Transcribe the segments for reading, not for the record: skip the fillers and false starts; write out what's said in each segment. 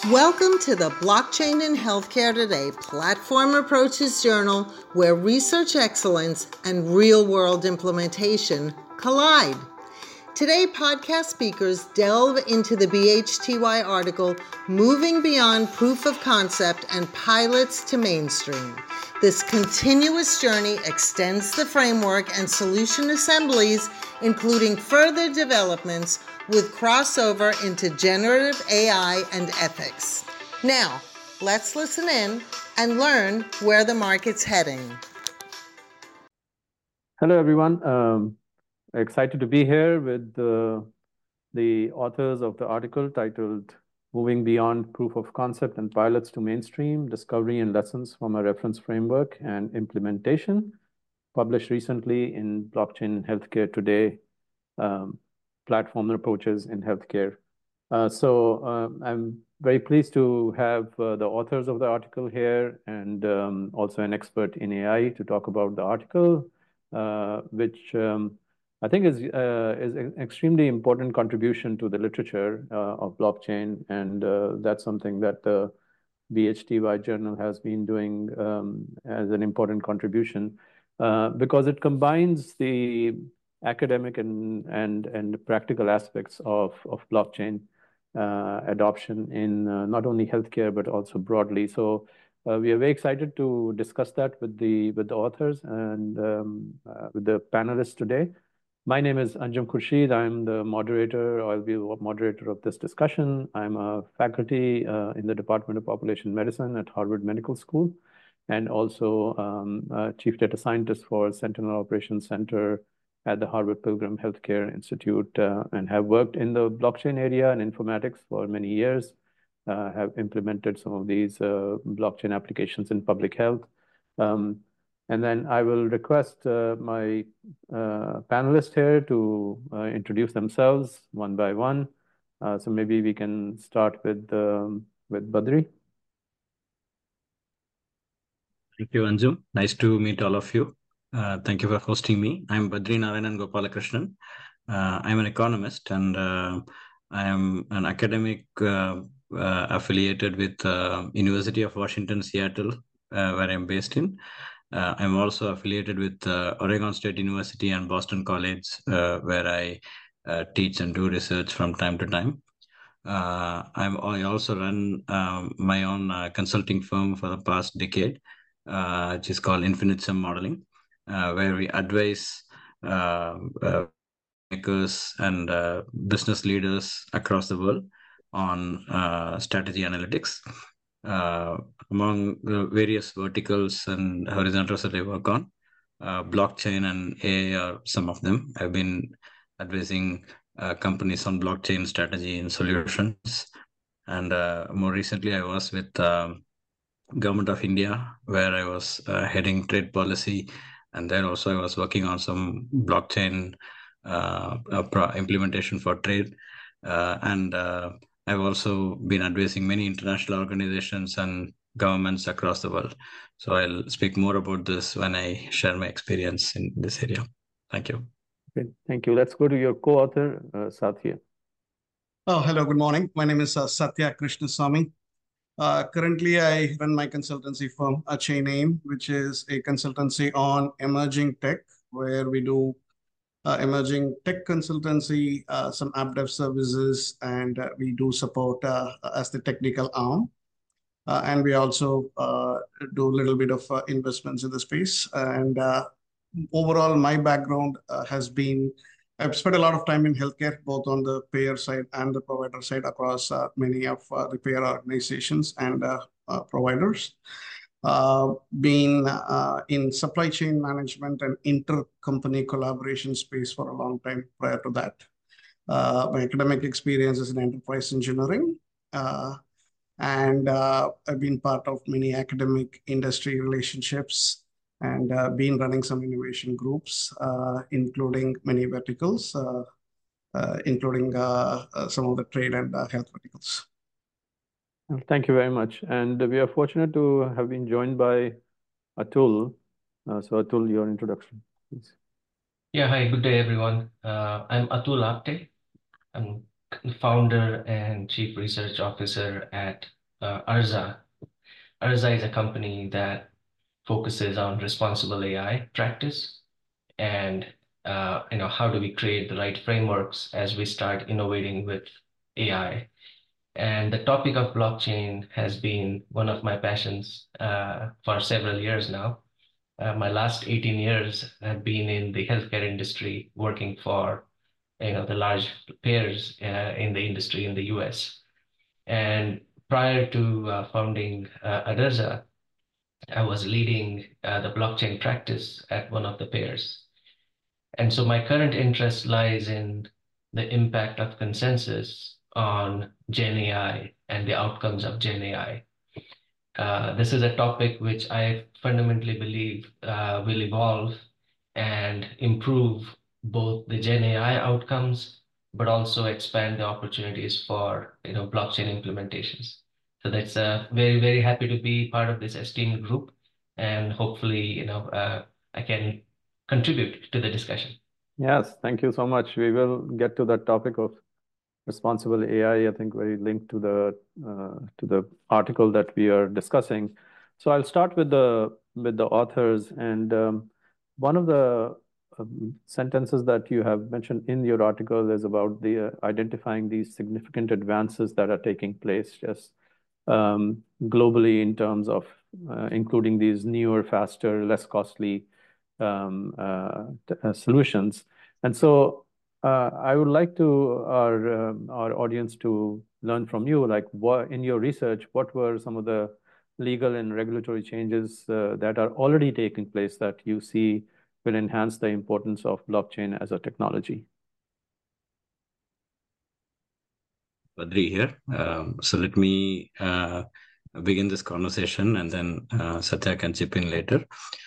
Welcome to the Blockchain in Healthcare Today Platform Approaches Journal, where research excellence and real-world implementation collide. Today, podcast speakers delve into the BHTY article, Moving Beyond Proof of Concept and Pilots to Mainstream. This continuous journey extends the framework and solution assemblies, including further developments with crossover into generative AI and ethics. Now, let's listen in and learn where the market's heading. Hello, everyone. Excited to be here with the authors of the article titled Moving Beyond Proof of Concept and Pilots to Mainstream, Discovery and Lessons from a Reference Framework and Implementation, published recently in Blockchain in Healthcare Today, Platform Approaches in Healthcare. I'm very pleased to have the authors of the article here and also an expert in AI to talk about the article, which I think is an extremely important contribution to the literature of blockchain, and that's something that the BHTY journal has been doing as an important contribution because it combines the academic and practical aspects of blockchain adoption in not only healthcare but also broadly. So we are very excited to discuss that with the authors and with the panelists today. My name is Anjum Khurshid. I'm the moderator, or I'll be the moderator of this discussion. I'm a faculty in the Department of Population Medicine at Harvard Medical School, and also Chief Data Scientist for Sentinel Operations Center at the Harvard Pilgrim Healthcare Institute, and have worked in the blockchain area and informatics for many years, have implemented some of these blockchain applications in public health. And then I will request my panelists here to introduce themselves one by one. So maybe we can start with Badri. Thank you, Anjum. Nice to meet all of you. Thank you for hosting me. I'm Badri Narayanan Gopalakrishnan. I'm an economist, and I am an academic affiliated with University of Washington, Seattle, where I'm based in. I'm also affiliated with Oregon State University and Boston College, where I teach and do research from time to time. I also run my own consulting firm for the past decade, which is called Infinite Sum Modeling, where we advise makers and business leaders across the world on strategy analytics. Among the various verticals and horizontals that I work on, blockchain and AI are some of them. I've been advising companies on blockchain strategy and solutions. And more recently, I was with Government of India, where I was heading trade policy. And there also I was working on some blockchain implementation for trade. And I've also been advising many international organizations and governments across the world. So I'll speak more about this when I share my experience in this area. Thank you. Okay, thank you. Let's go to your co-author, Satya. Hello, good morning. My name is Satya Krishnaswamy. Currently, I run my consultancy firm, Chain Aim, which is a consultancy on emerging tech, where we do emerging tech consultancy, some app dev services, and we do support as the technical arm. And we also do a little bit of investments in the space. And overall, my background has been, I've spent a lot of time in healthcare, both on the payer side and the provider side across many of the payer organizations and providers. Been in supply chain management and inter-company collaboration space for a long time prior to that. My academic experience is in enterprise engineering. And I've been part of many academic industry relationships and been running some innovation groups, including many verticals, including some of the trade and health verticals. Thank you very much. And we are fortunate to have been joined by Atul. So Atul, your introduction, please. Yeah, hi, good day, everyone. I'm Atul Apte. I'm founder and chief research officer at Arza. Arza is a company that focuses on responsible AI practice and how do we create the right frameworks as we start innovating with AI. And the topic of blockchain has been one of my passions for several years now. My last 18 years have been in the healthcare industry, working for the large players in the industry in the US. And prior to founding Aderza, I was leading the blockchain practice at one of the pairs. And so my current interest lies in the impact of consensus on Gen AI and the outcomes of Gen AI. This is a topic which I fundamentally believe will evolve and improve both the Gen AI outcomes, but also expand the opportunities for blockchain implementations. So that's very, very happy to be part of this esteemed group, and hopefully I can contribute to the discussion. Yes, thank you so much. We will get to that topic of responsible AI, I think very linked to the article that we are discussing. So I'll start with the authors, and one of the sentences that you have mentioned in your article is about the identifying these significant advances that are taking place just globally in terms of including these newer, faster, less costly solutions. And so I would like to our audience to learn from you, like what in your research, what were some of the legal and regulatory changes that are already taking place that you see will enhance the importance of blockchain as a technology? Badri here. So let me begin this conversation, and then Satya can chip in later.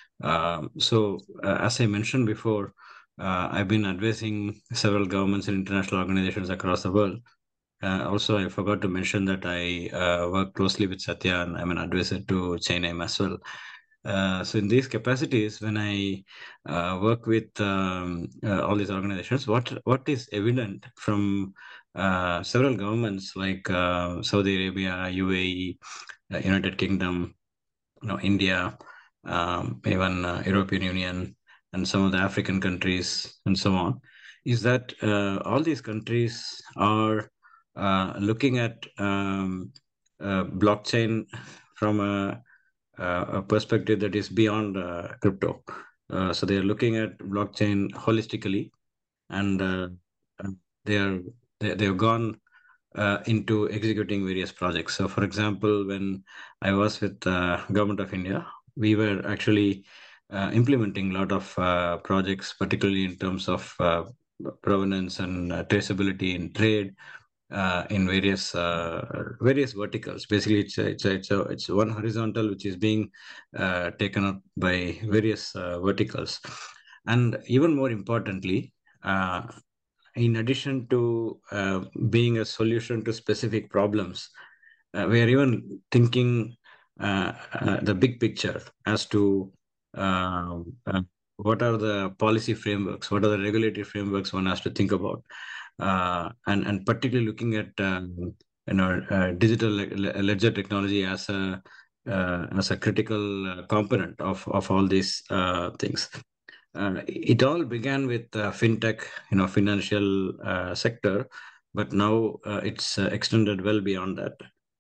As I mentioned before, I've been advising several governments and international organizations across the world. Also, I forgot to mention that I work closely with Satya, and I'm an advisor to Chainaim as well. So in these capacities, when I work with all these organizations, what is evident from several governments like Saudi Arabia, UAE, United Kingdom, India, even European Union, and some of the African countries, and so on, is that all these countries are looking at blockchain from a perspective that is beyond crypto. So they are looking at blockchain holistically, and they have gone into executing various projects. So, for example, when I was with the Government of India, we were actually implementing a lot of projects, particularly in terms of provenance and traceability in trade, in various verticals. Basically, it's one horizontal which is being taken up by various verticals, and even more importantly, in addition to being a solution to specific problems, we are even thinking the big picture as to what are the policy frameworks, what are the regulatory frameworks one has to think about, and particularly looking at digital ledger technology as a critical component of all these things. It all began with fintech, financial sector, but now it's extended well beyond that.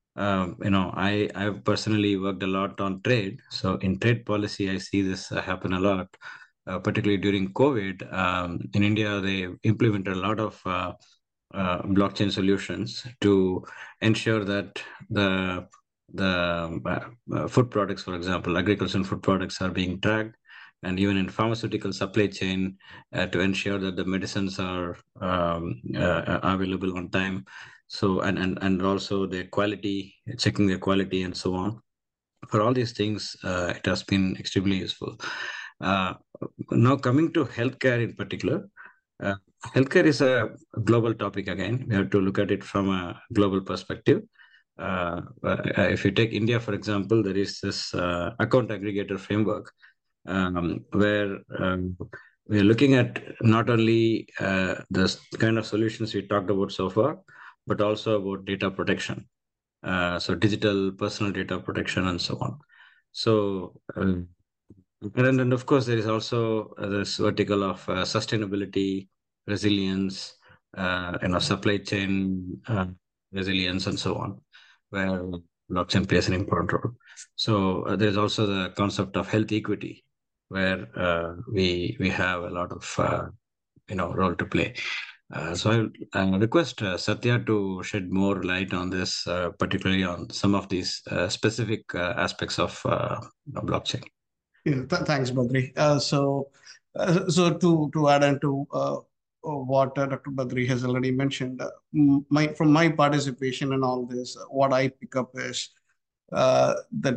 I've personally worked a lot on trade. So in trade policy, I see this happen a lot, particularly during COVID. In India, they implemented a lot of blockchain solutions to ensure that the food products, for example, agricultural and food products are being tracked, and even in pharmaceutical supply chain to ensure that the medicines are available on time. So and also their quality, checking their quality and so on. For all these things, it has been extremely useful. Now coming to healthcare in particular, healthcare is a global topic again. We have to look at it from a global perspective. If you take India, for example, there is this account aggregator framework where we're looking at not only the kind of solutions we talked about so far, but also about data protection. So digital personal data protection and so on. So, and of course, there is also this vertical of sustainability, resilience, supply chain resilience, and so on, where blockchain plays an important role. So there is also the concept of health equity, where we have a lot of role to play. So I request Satya to shed more light on this, particularly on some of these specific aspects of blockchain. Yeah, thanks, Badri. So to add on to what Dr. Badri has already mentioned, from my participation in all this, what I pick up is that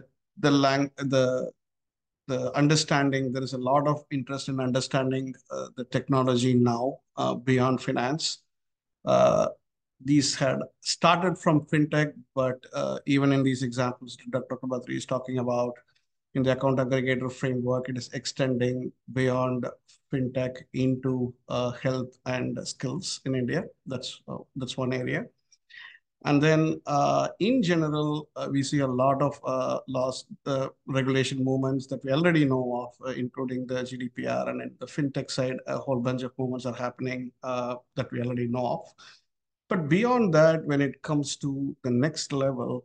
the understanding. There is a lot of interest in understanding the technology now beyond finance. Uh, these had started from fintech, but even in these examples Dr. Badri is talking about, in the account aggregator framework, it is extending beyond fintech into health and skills in India. That's one area. And then in general, we see a lot of laws, regulation movements that we already know of, including the GDPR, and in the fintech side, a whole bunch of movements are happening that we already know of. But beyond that, when it comes to the next level,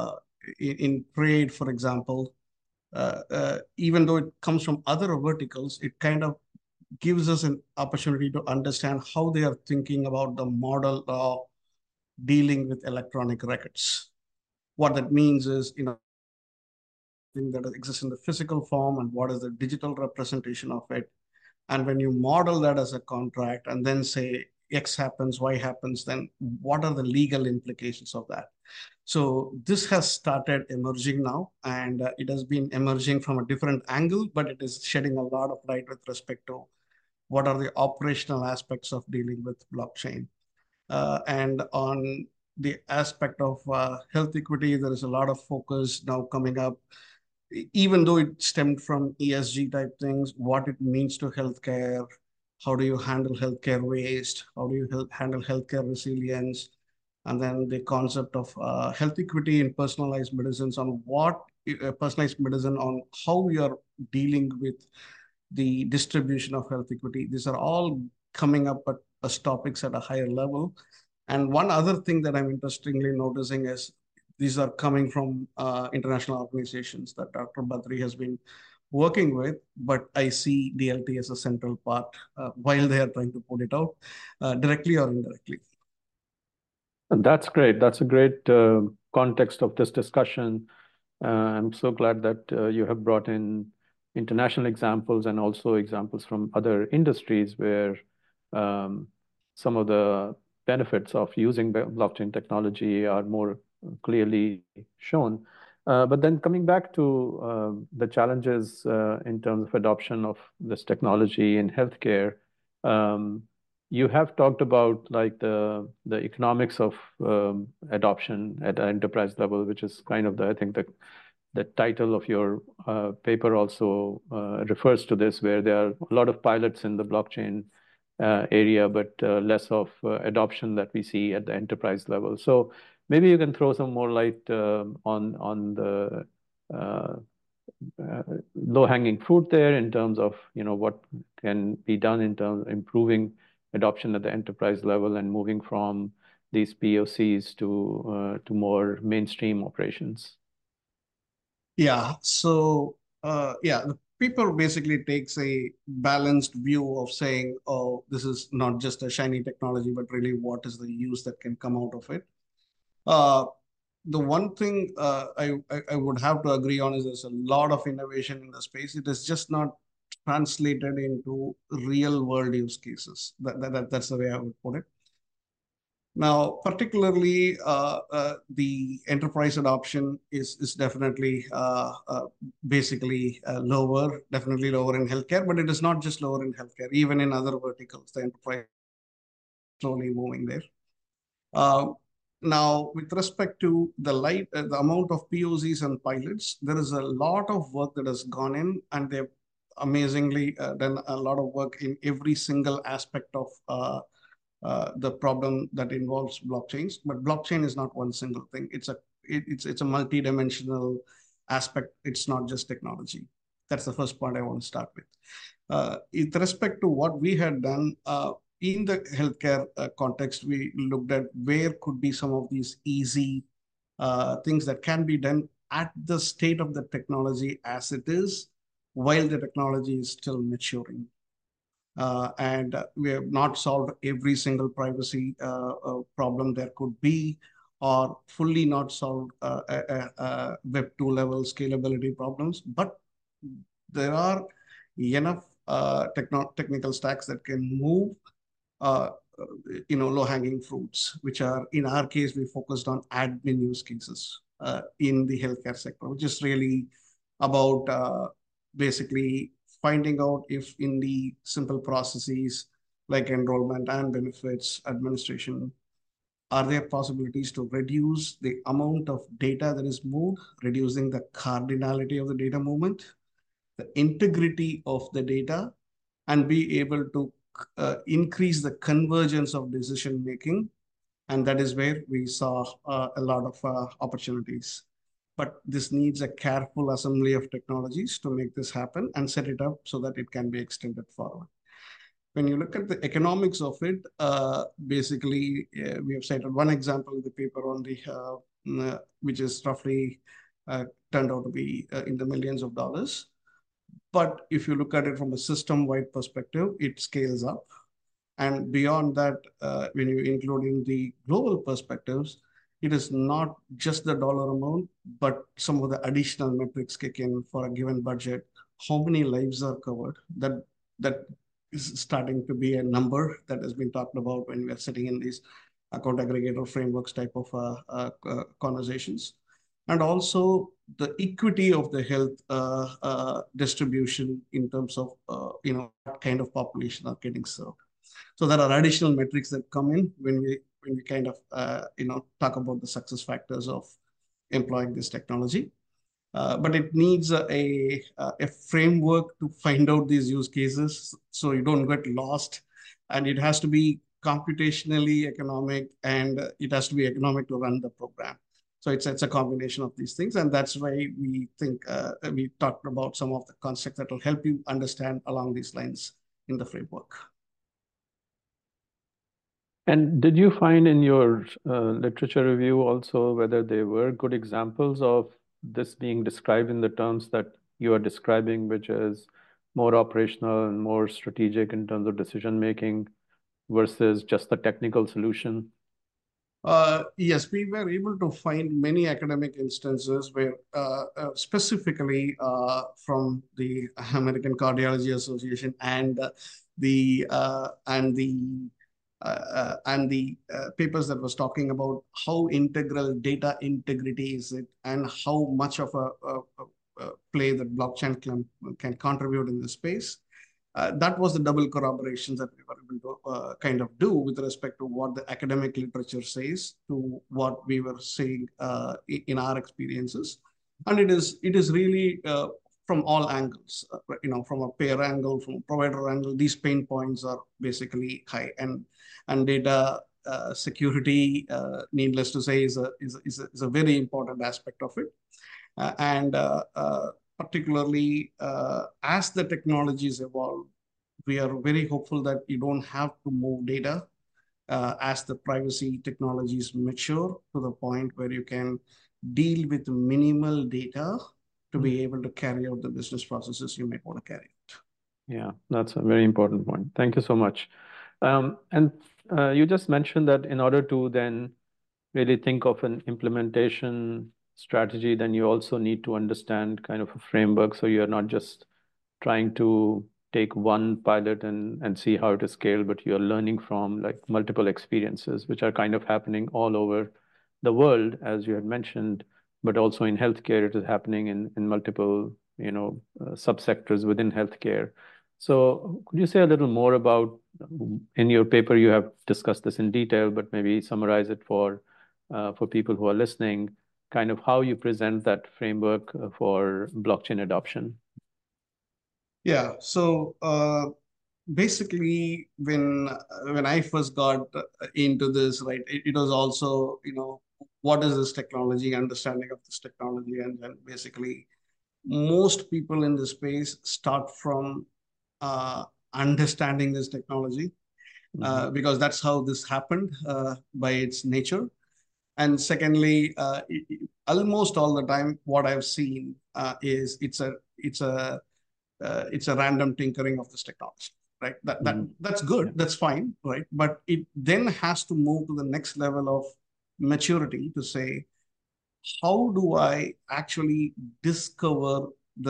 in trade, for example, even though it comes from other verticals, it kind of gives us an opportunity to understand how they are thinking about the model of dealing with electronic records. What that means is, that exists in the physical form, and what is the digital representation of it. And when you model that as a contract and then say X happens, Y happens, then what are the legal implications of that? So this has started emerging now, and it has been emerging from a different angle, but it is shedding a lot of light with respect to what are the operational aspects of dealing with blockchain. And on the aspect of health equity, there is a lot of focus now coming up, even though it stemmed from ESG type things, what it means to healthcare, how do you handle healthcare waste, how do you handle healthcare resilience, and then the concept of health equity in personalized medicines, on what personalized medicine, on how we are dealing with the distribution of health equity. These are all coming up as topics at a higher level. And one other thing that I'm interestingly noticing is these are coming from international organizations that Dr. Badri has been working with, but I see DLT as a central part while they are trying to put it out directly or indirectly. That's great. That's a great context of this discussion. I'm so glad that you have brought in international examples and also examples from other industries where some of the benefits of using blockchain technology are more clearly shown. But then coming back to the challenges in terms of adoption of this technology in healthcare, you have talked about like the economics of adoption at an enterprise level, which is kind of I think the title of your paper also refers to this, where there are a lot of pilots in the blockchain area, but less of adoption that we see at the enterprise level. So maybe you can throw some more light on the low-hanging fruit there in terms of what can be done in terms of improving adoption at the enterprise level and moving from these POCs to more mainstream operations. Yeah. So the paper basically takes a balanced view of saying, oh, this is not just a shiny technology, but really what is the use that can come out of it. The one thing I would have to agree on is there's a lot of innovation in the space. It is just not translated into real world use cases. That's the way I would put it. Now, particularly the enterprise adoption is definitely basically definitely lower in healthcare, but it is not just lower in healthcare. Even in other verticals, the enterprise is slowly moving there. Now, with respect to the amount of POCs and pilots, there is a lot of work that has gone in, and amazingly done a lot of work in every single aspect of the problem that involves blockchains. But blockchain is not one single thing. It's a multi-dimensional aspect. It's not just technology. That's the first point I want to start with. With respect to what we had done in the healthcare context, we looked at where could be some of these easy things that can be done at the state of the technology as it is, while the technology is still maturing. And we have not solved every single privacy problem there could be, or fully not solved Web 2 level scalability problems. But there are enough technical stacks that can move low-hanging fruits, which are, in our case, we focused on admin use cases in the healthcare sector, which is really about basically finding out if in the simple processes like enrollment and benefits administration, are there possibilities to reduce the amount of data that is moved, reducing the cardinality of the data movement, the integrity of the data, and be able to increase the convergence of decision making. And that is where we saw a lot of opportunities. But this needs a careful assembly of technologies to make this happen and set it up so that it can be extended forward. When you look at the economics of it, basically, we have cited one example in the paper on the which is roughly turned out to be in the millions of dollars. But if you look at it from a system-wide perspective, it scales up. And beyond that, when you include in the global perspectives, it is not just the dollar amount, but some of the additional metrics kick in for a given budget. How many lives are covered? That is starting to be a number that has been talked about when we are sitting in these account aggregator frameworks type of conversations. And also the equity of the health distribution in terms of what kind of population are getting served. So there are additional metrics that come in when we kind of talk about the success factors of employing this technology. But it needs a framework to find out these use cases so you don't get lost. And it has to be computationally economic, and it has to be economic to run the program. So it's a combination of these things. And that's why we think we talked about some of the concepts that will help you understand along these lines in the framework. And did you find in your literature review also whether there were good examples of this being described in the terms that you are describing, which is more operational and more strategic in terms of decision making versus just the technical solution? Yes, we were able to find many academic instances where specifically from the American Cardiology Association and the papers that was talking about how integral data integrity is it, and how much of a play that blockchain can contribute in this space. That was the double corroboration that we were able to kind of do with respect to what the academic literature says to what we were seeing in our experiences. And it is really from all angles, from a payer angle, from a provider angle, these pain points are basically high. And data security, needless to say, is a very important aspect of it. Particularly as the technologies evolve, we are very hopeful that you don't have to move data as the privacy technologies mature to the point where you can deal with minimal data to be able to carry out the business processes you might want to carry out. Yeah, that's a very important point. Thank you so much. And you just mentioned that in order to then really think of an implementation strategy, then you also need to understand kind of a framework. So you're not just trying to take one pilot and see how to scale, but you're learning from like multiple experiences, which are kind of happening all over the world, as you had mentioned, but also in healthcare, it is happening in multiple, subsectors within healthcare. So could you say a little more about, in your paper, you have discussed this in detail, but maybe summarize it for people who are listening, kind of how you present that framework for blockchain adoption? Yeah. So basically, when I first got into this, right, it was also, what is this technology, understanding of this technology, and then basically most people in the space start from understanding this technology, because that's how this happened by its nature. And secondly, almost all the time, what I've seen is it's a random tinkering of this technology, right? That's good, that's fine, right? But it then has to move to the next level of maturity to say, how do I actually discover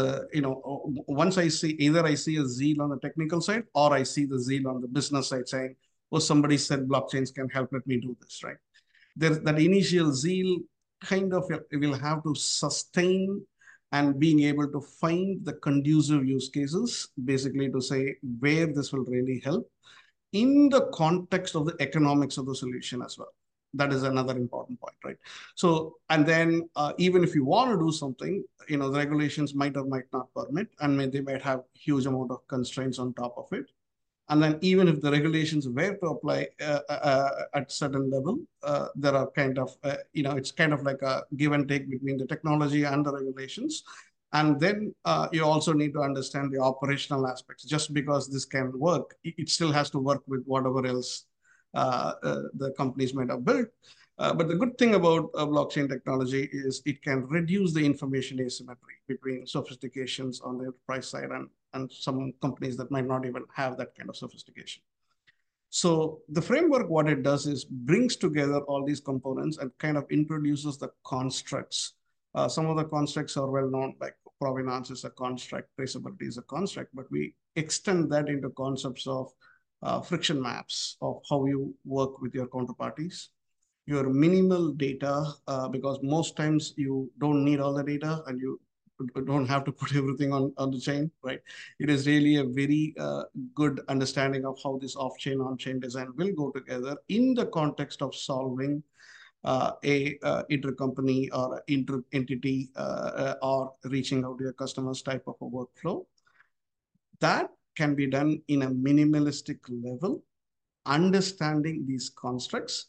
once I see, either I see a zeal on the technical side or I see the zeal on the business side saying, oh, somebody said blockchains can help, let me do this, right? There's that initial zeal kind of will have to sustain, and being able to find the conducive use cases, basically to say where this will really help in the context of the economics of the solution as well. That is another important point, right? So, and then even if you want to do something, the regulations might or might not permit, and they might have huge amount of constraints on top of it. And then even if the regulations were to apply at certain level, there are kind of, it's kind of like a give and take between the technology and the regulations. And then you also need to understand the operational aspects. Just because this can work, it still has to work with whatever else the companies might have built. But the good thing about blockchain technology is it can reduce the information asymmetry between sophistications on the enterprise side and some companies that might not even have that kind of sophistication. So the framework, what it does is brings together all these components and kind of introduces the constructs. Some of the constructs are well known, like provenance is a construct, traceability is a construct, but we extend that into concepts of friction maps of how you work with your counterparties, your minimal data, because most times you don't need all the data and you don't have to put everything on the chain, right? It is really a very good understanding of how this off-chain, on-chain design will go together in the context of solving a intercompany or inter-entity or reaching out to your customers type of a workflow. That can be done in a minimalistic level, understanding these constructs,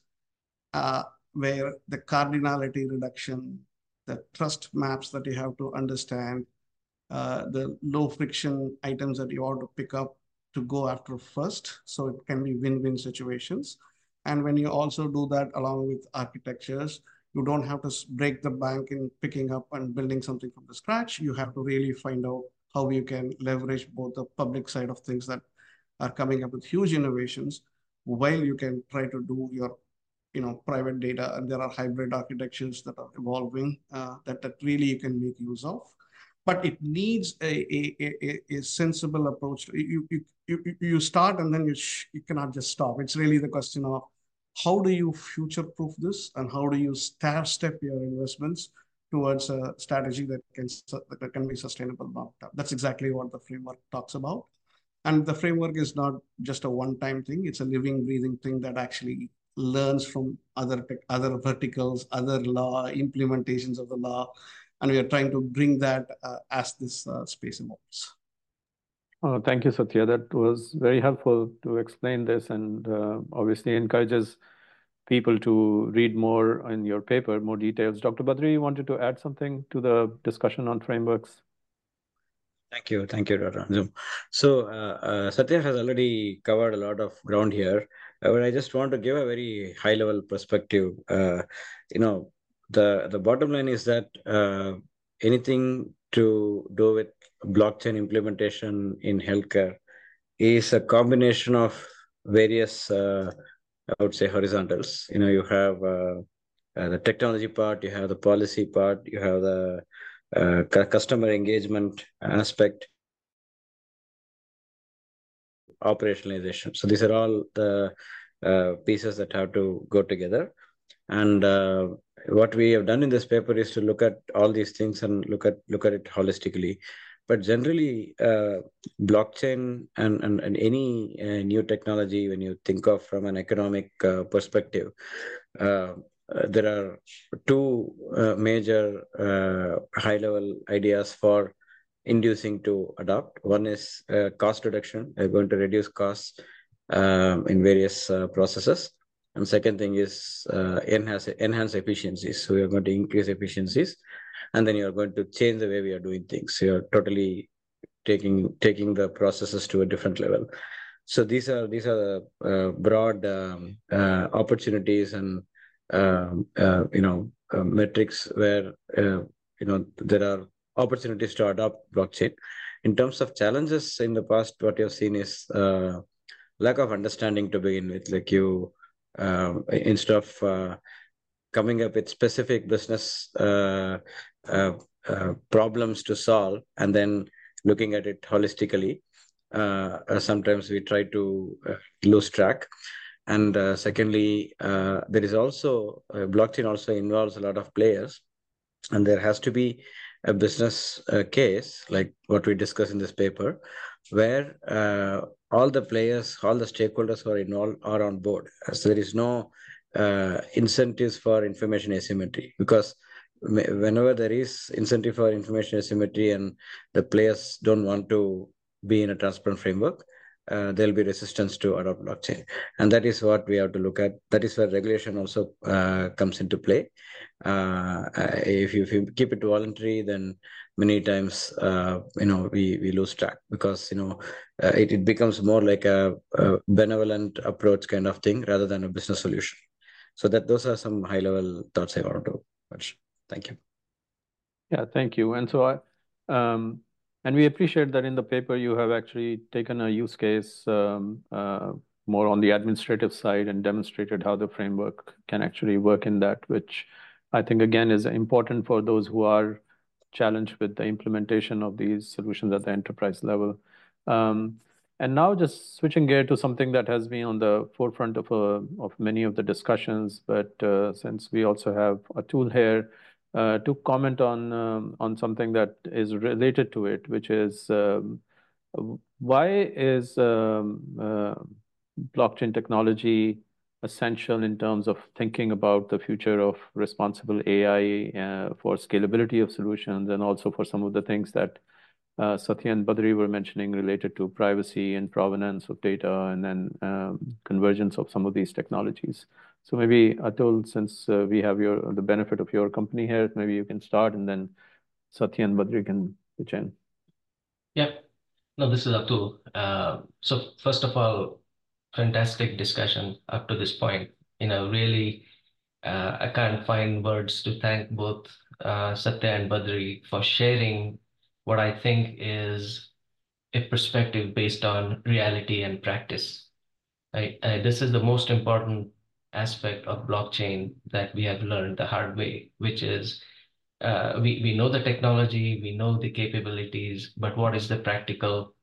where the cardinality reduction, the trust maps that you have to understand, the low friction items that you want to pick up to go after first. So it can be win-win situations. And when you also do that along with architectures, you don't have to break the bank in picking up and building something from the scratch. You have to really find out how you can leverage both the public side of things that are coming up with huge innovations, while you can try to do your private data, and there are hybrid architectures that are evolving that really you can make use of. But it needs a sensible approach. You start and then you cannot just stop. It's really the question of how do you future-proof this, and how do you step your investments towards a strategy that can be sustainable long term. That's exactly what the framework talks about. And the framework is not just a one-time thing. It's a living, breathing thing that actually learns from other verticals, other law, implementations of the law. And we are trying to bring that as this space evolves. Oh, thank you, Satya. That was very helpful to explain this, and obviously encourages people to read more in your paper, more details. Dr. Badri, you wanted to add something to the discussion on frameworks? Thank you, Dr. Anjum. So Satya has already covered a lot of ground here, but I just want to give a very high-level perspective. The bottom line is that anything to do with blockchain implementation in healthcare is a combination of various, I would say, horizontals. You have the technology part, you have the policy part, you have the customer engagement aspect, operationalization. So these are all the pieces that have to go together. And what we have done in this paper is to look at all these things and look at it holistically. But generally, blockchain and any new technology, when you think of from an economic perspective, there are two major high-level ideas for inducing to adopt. One is cost reduction. We're going to reduce costs in various processes. And second thing is enhance efficiencies. So we are going to increase efficiencies, and then you are going to change the way we are doing things. So you're totally taking the processes to a different level. So these are the broad opportunities and metrics where there are opportunities to adopt blockchain. In terms of challenges in the past, what you've seen is lack of understanding to begin with. Like instead of coming up with specific business problems to solve and then looking at it holistically, sometimes we try to lose track. And secondly, there is also blockchain also involves a lot of players, and there has to be a business case like what we discuss in this paper, where all the players, all the stakeholders who are involved are on board. So there is no incentives for information asymmetry, because whenever there is incentive for information asymmetry and the players don't want to be in a transparent framework, there'll be resistance to adopt blockchain. And that is what we have to look at. That is where regulation also comes into play. If you keep it voluntary, then many times we lose track, because it becomes more like a benevolent approach kind of thing rather than a business solution. So those are some high level thoughts I want to touch. Thank you. Yeah, thank you. And so and we appreciate that in the paper you have actually taken a use case more on the administrative side and demonstrated how the framework can actually work in that, which I think again is important for those who are challenged with the implementation of these solutions at the enterprise level. And now just switching gear to something that has been on the forefront of many of the discussions, but since we also have a tool here to comment on something that is related to it, which is why is blockchain technology essential in terms of thinking about the future of responsible AI for scalability of solutions, and also for some of the things that Satya and Badri were mentioning related to privacy and provenance of data, and then convergence of some of these technologies. So maybe Atul, since we have the benefit of your company here, maybe you can start, and then Satya and Badri can pitch in. Yeah, no, this is Atul. So first of all, fantastic discussion up to this point. Really, I can't find words to thank both Satya and Badri for sharing what I think is a perspective based on reality and practice. This is the most important aspect of blockchain that we have learned the hard way, which is we know the technology, we know the capabilities, but what is the practical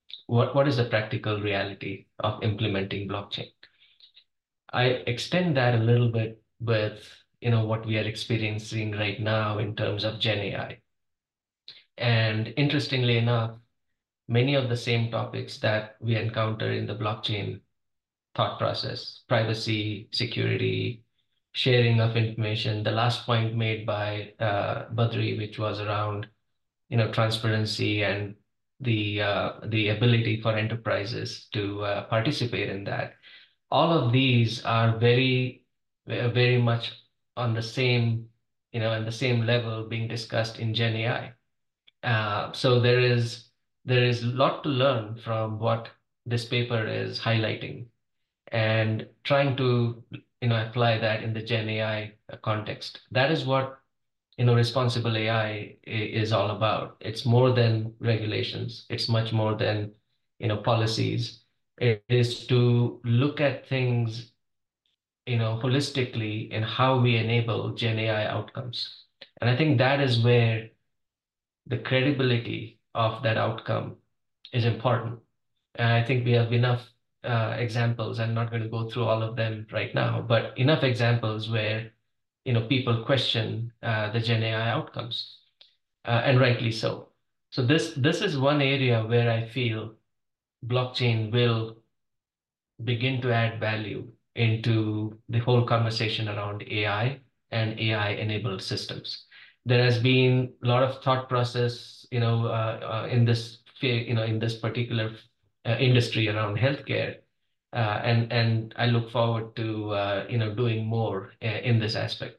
reality of implementing blockchain? I extend that a little bit with what we are experiencing right now in terms of Gen AI. And interestingly enough, many of the same topics that we encounter in the blockchain thought process, privacy, security, sharing of information, the last point made by Badri, which was around transparency and the ability for enterprises to participate in that. All of these are very much on the same and the same level being discussed in Gen AI. So there is a lot to learn from what this paper is highlighting, and trying to apply that in the Gen AI context. That is what responsible AI is all about. It's more than regulations. It's much more than policies. It is to look at things holistically in how we enable Gen AI outcomes. And I think that is where the credibility of that outcome is important. And I think we have enough examples. I'm not going to go through all of them right now, but enough examples where people question the Gen AI outcomes, and rightly so. So this is one area where I feel blockchain will begin to add value into the whole conversation around AI and AI-enabled systems. there has been a lot of thought process, in this in this particular industry around healthcare, and I look forward to doing more in this aspect.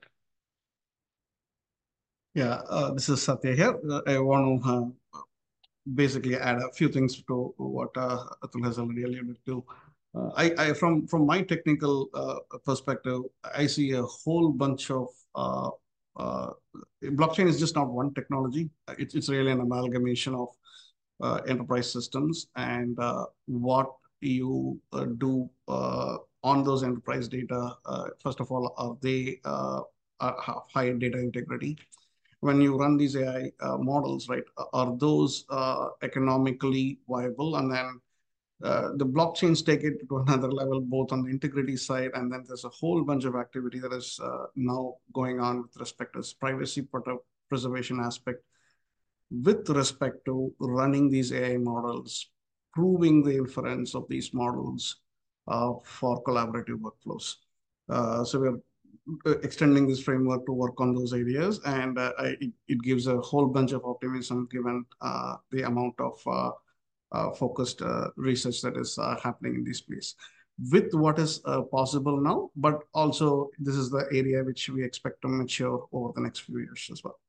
Yeah, this is Satya here. I want to basically add a few things to what Atul has already alluded to. From my technical perspective, I see a whole bunch of blockchain is just not one technology. It's really an amalgamation of enterprise systems and what you do on those enterprise data. First of all, are they have high data integrity? When you run these AI models, right, are those economically viable? And then the blockchains take it to another level, both on the integrity side, and then there's a whole bunch of activity that is now going on with respect to privacy preservation aspect, with respect to running these AI models, proving the inference of these models for collaborative workflows. So we're extending this framework to work on those areas, and it gives a whole bunch of optimism given the amount of focused research that is happening in this place with what is possible now, but also this is the area which we expect to mature over the next few years as well.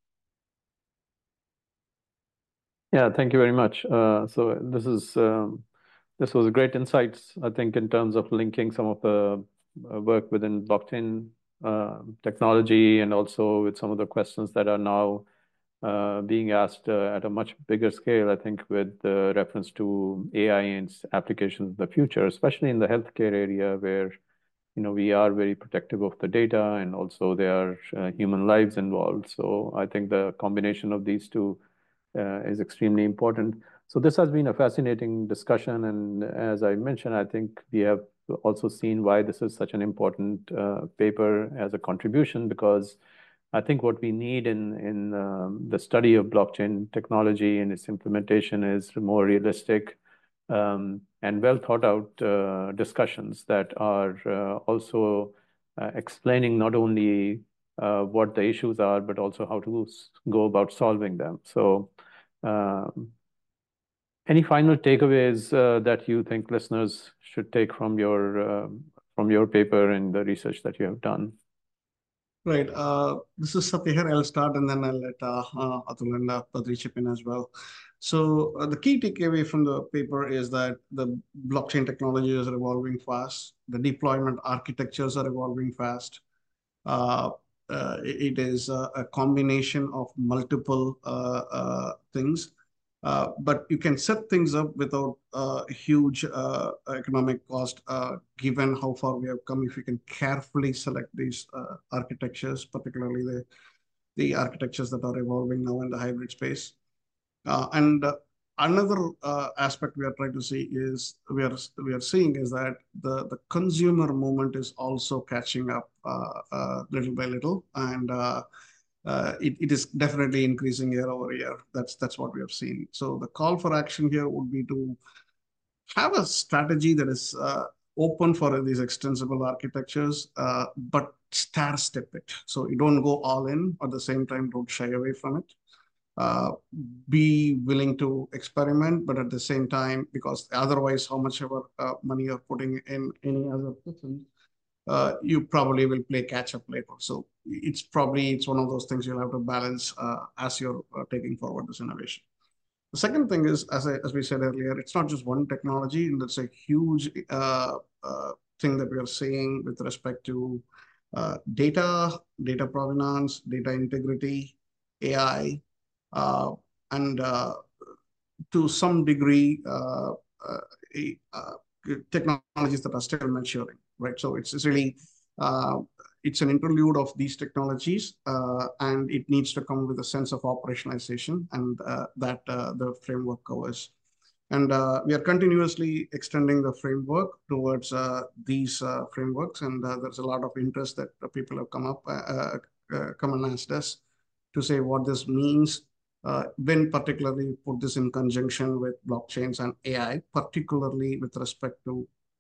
Yeah, thank you very much. So this was great insights, I think, in terms of linking some of the work within blockchain technology, and also with some of the questions that are now being asked at a much bigger scale, I think, with reference to AI and its applications in the future, especially in the healthcare area, where we are very protective of the data, and also there are human lives involved. So I think the combination of these two is extremely important. So this has been a fascinating discussion, and as I mentioned, I think we have also seen why this is such an important paper as a contribution, because I think what we need in the study of blockchain technology and its implementation is more realistic and well thought out discussions that are also explaining not only what the issues are, but also how to go about solving them. So any final takeaways that you think listeners should take from your paper and the research that you have done? Right. This is Satya here. I'll start and then I'll let Atul and Badri chip in as well. So the key takeaway from the paper is that the blockchain technologies are evolving fast. The deployment architectures are evolving fast. It is a combination of multiple things. But you can set things up without huge economic cost, given how far we have come. If you can carefully select these architectures, particularly the architectures that are evolving now in the hybrid space. And another aspect we are trying to see is we are seeing is that the consumer movement is also catching up little by little, and it is definitely increasing year over year. That's what we have seen. So the call for action here would be to have a strategy that is open for these extensible architectures, but step it. So you don't go all in, at the same time, don't shy away from it. Be willing to experiment, but at the same time, because otherwise, how much ever money you're putting in any other system, you probably will play catch up later. So it's one of those things you'll have to balance as you're taking forward this innovation. The second thing is, as we said earlier, it's not just one technology, and that's a huge thing that we are seeing with respect to data provenance, data integrity, AI, and to some degree, technologies that are still maturing, right? So it's really, it's an interlude of these technologies, and it needs to come with a sense of operationalization, and that the framework covers. And we are continuously extending the framework towards these frameworks, and there's a lot of interest that people have come and asked us to say what this means, when particularly put this in conjunction with blockchains and AI, particularly with respect to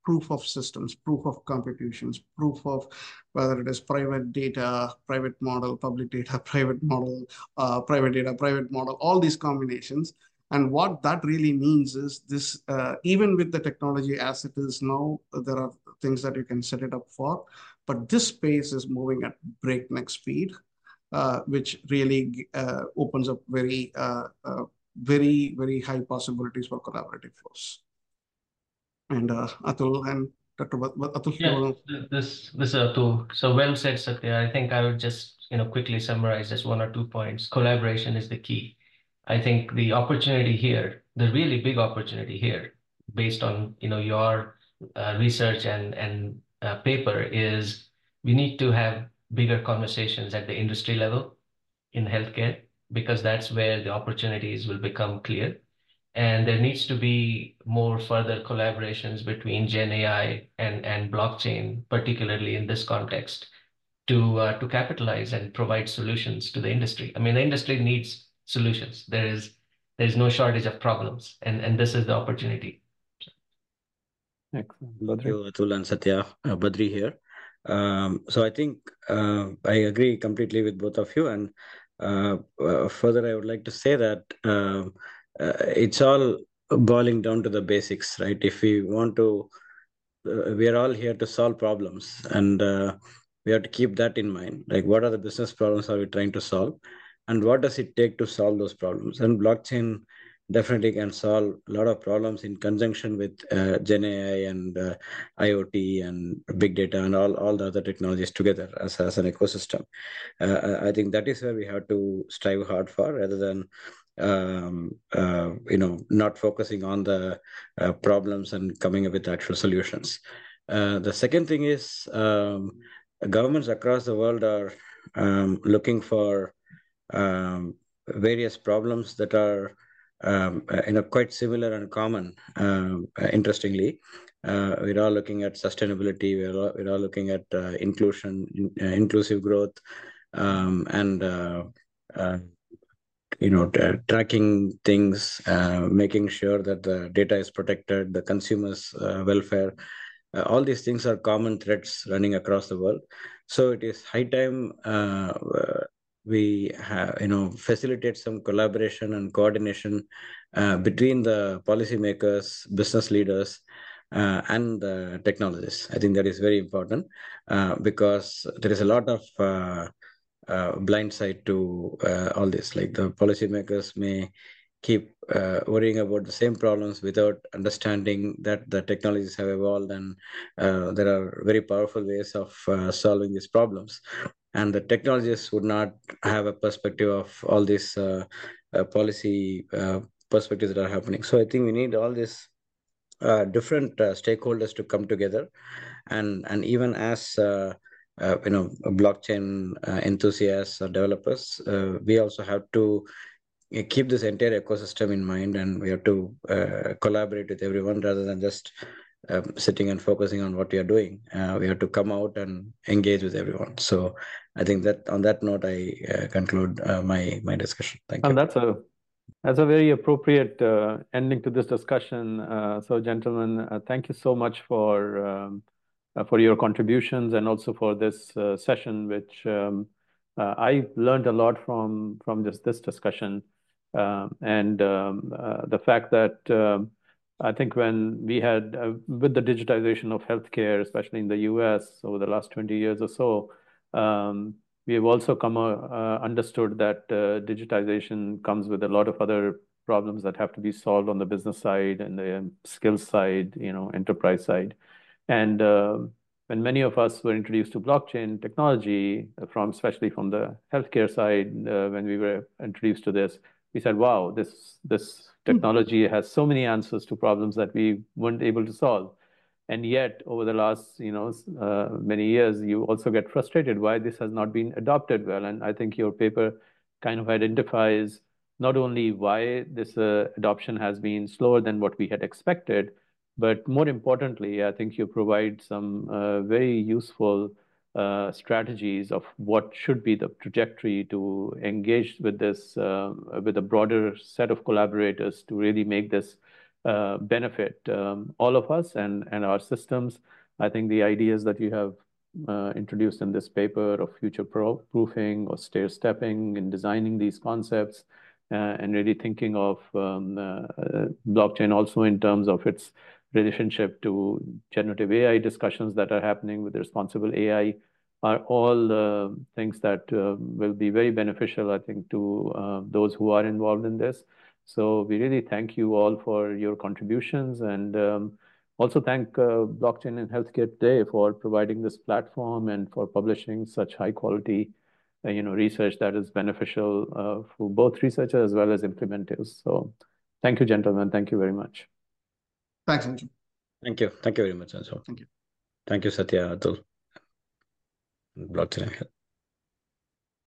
proof of systems, proof of computations, proof of whether it is private data, private model, public data, private model, private data, private model, all these combinations. And what that really means is this, even with the technology as it is now, there are things that you can set it up for, but this space is moving at breakneck speed, which really opens up very, very high possibilities for collaborative flows. And Atul and Dr. Atul, yeah, this is Atul. So well said, Satya. I think I would just quickly summarize just 1 or 2 points. Collaboration is the key. I think the opportunity here, the really big opportunity here, based on your research and paper, is we need to have bigger conversations at the industry level in healthcare, because that's where the opportunities will become clear. And there needs to be more further collaborations between Gen AI and blockchain, particularly in this context, to capitalize and provide solutions to the industry. I mean, the industry needs solutions. There's no shortage of problems, and this is the opportunity. Excellent. Thank you, Atul and Satya. Badri here. So I think I agree completely with both of you. And further, I would like to say that it's all boiling down to the basics, right? If we want to, we are all here to solve problems, and we have to keep that in mind. Like, what are the business problems are we trying to solve, and what does it take to solve those problems? And blockchain definitely can solve a lot of problems in conjunction with Gen AI and IoT and big data and all the other technologies together as an ecosystem. I think that is where we have to strive hard for, rather than not focusing on the problems and coming up with actual solutions. The second thing is governments across the world are looking for various problems that are quite similar and common. Interestingly, we're all looking at sustainability. We're all looking at inclusion, inclusive growth, and tracking things, making sure that the data is protected, the consumers' welfare. All these things are common threads running across the world. So it is high time we facilitate some collaboration and coordination between the policymakers, business leaders, and the technologists. I think that is very important because there is a lot of blind side to all this. Like, the policymakers may keep worrying about the same problems without understanding that the technologies have evolved, and there are very powerful ways of solving these problems. And the technologists would not have a perspective of all these policy perspectives that are happening. So I think we need all these different stakeholders to come together, and even as blockchain enthusiasts or developers, we also have to keep this entire ecosystem in mind, and we have to collaborate with everyone rather than just sitting and focusing on what we are doing. We have to come out and engage with everyone. So I think that on that note, I conclude my discussion. Thank you. And that's a very appropriate ending to this discussion. So, gentlemen, thank you so much for your contributions, and also for this session, which I learned a lot from just this discussion. And the fact that I think when we had, with the digitization of healthcare, especially in the US over the last 20 years or so, we have also understood that digitization comes with a lot of other problems that have to be solved on the business side and the skills side, enterprise side. And when many of us were introduced to blockchain technology, especially from the healthcare side, when we were introduced to this, we said, wow, this technology has so many answers to problems that we weren't able to solve. And yet, over the last many years, you also get frustrated why this has not been adopted well. And I think your paper kind of identifies not only why this adoption has been slower than what we had expected, but more importantly, I think you provide some very useful strategies of what should be the trajectory to engage with this, with a broader set of collaborators to really make this benefit all of us and our systems. I think the ideas that you have introduced in this paper of future proofing or stair stepping in designing these concepts and really thinking of blockchain also in terms of its relationship to generative AI discussions that are happening with responsible AI are all things that will be very beneficial, I think, to those who are involved in this. So we really thank you all for your contributions and also thank Blockchain in Healthcare Today for providing this platform and for publishing such high quality research that is beneficial for both researchers as well as implementers. So thank you, gentlemen. Thank you very much. Thanks, Anju. Thank you. Thank you very much, Anju. Thank you. Thank you, Satya, Atul. Blockchain.